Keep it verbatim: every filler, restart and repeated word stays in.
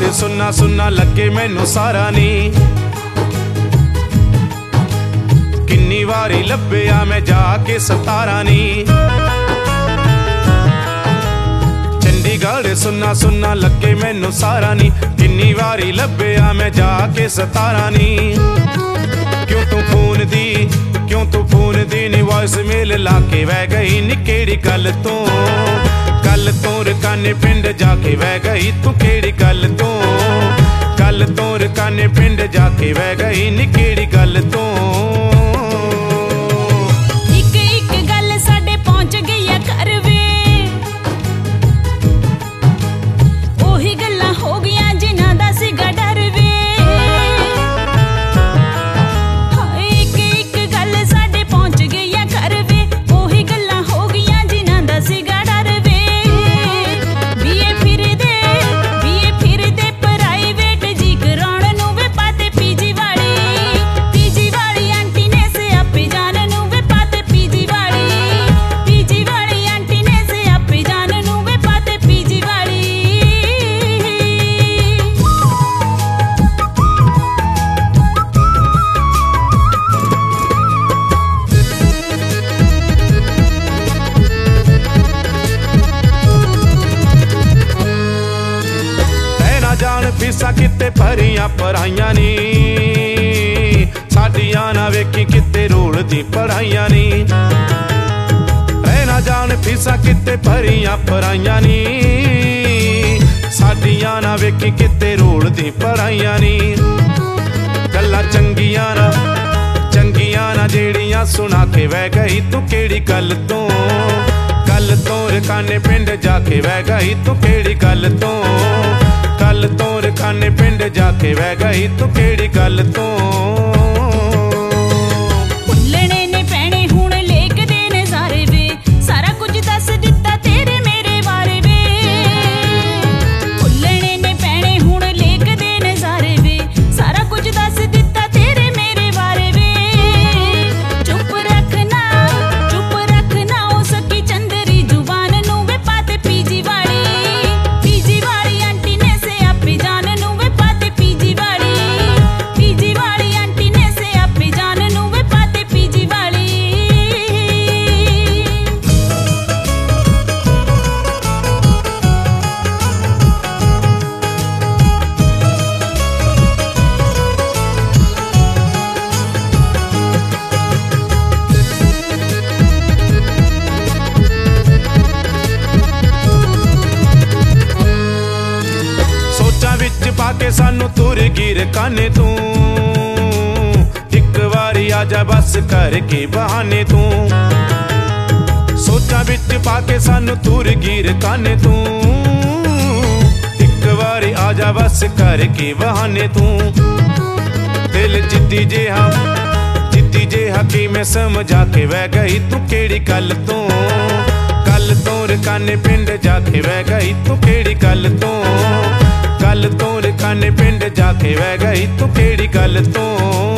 घर सुनना सुनना लगे मैनू सारा नी, किन्नी वारी लभ्या मैं जाके सतारा नी। चंडीगढ़ सुनना सुनना लगे मैनू सारा नी, किन्नी वारी लभ्या मैं जाके सतारा नी। क्यों तू फोन दी क्यों तू फोन दी नी वॉइस मेल लाके वह गई नी केड़ी गल तो, गल तो रकाने पिंड जाके वह गई तू केड़ी गल तो, गल तो रकाने पिंड जाके वह गई नी केड़ी गल तो। एक एक गल साडे पहुंच गई है घर वे, ओही गल्लां हो गईयां जिन्हां दा सीगा डर वे। फीसा किते भरियां पढ़ाइयां नी, साडियां ना वेखी किते रोल दी पढ़ाइयां नी। रहना जान फीसा किते भरियां पढ़ाइयां नी, साडियां ना वेखी किते रोल दी पढ़ाइयां नी। गल्लां चंगियां ना चंगियां ना जेड़ियां सुना के वह गई तू केड़ी गल तो, गल तो रकाने पिंड जाके वह गई तू केड़ी गल तो, गल तो रकाने पिंड जाके वह गई तू केड़ी गल तो। भुल्लने ने पैणे हुण लेकदे नज़ारे वे, सारा कुछ दस दिता तेरे मेरे बारे वे। भुल्लने ने पैणे हुण लेकदे नज़ारे वे, सारा कुछ दस दिता तेरे मेरे बारे वे। चुप रखना चुप रखना ओ सकी चंदरी जुबान नू वे पाते पीजी वाली, पीजी वाली आंटी ने से आपे जान नू वे पाते पीजी वाली, पीजी वाली आंटी ने से आपे जान नू वे पाते पीजी वाली। सोचा विच पाके सानू तुर गिर काने तू, एक वारी आजा बस करके बहाने तू। सोचा विच पाके सानू तुर गिर काने तू, एक वारी आजा बस करके बहाने तू। दिल जिद्दी जेहा जिद्दी जेहा कि मैं समझा के वह गई तू केड़ी गल तो, गल तो रकाने पिंड जाके वह गई तू केड़ी गल तो, गल तो रकाने पिंड जाके वह गई तू केड़ी गल तो।